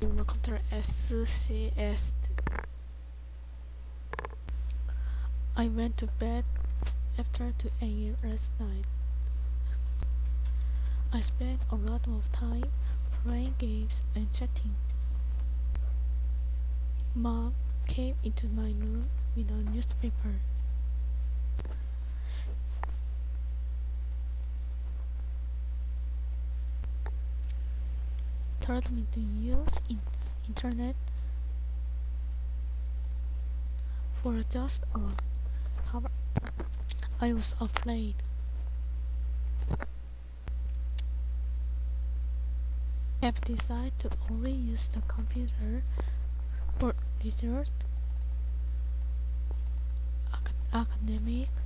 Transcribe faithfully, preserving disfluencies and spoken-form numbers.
Counter S C S. I went to bed after two A M last night. I spent a lot of time playing games and chatting. Mom came into my room with a newspaper. Told me to use in internet for just a hour. I was afraid. I've decided to only use the computer for research, academic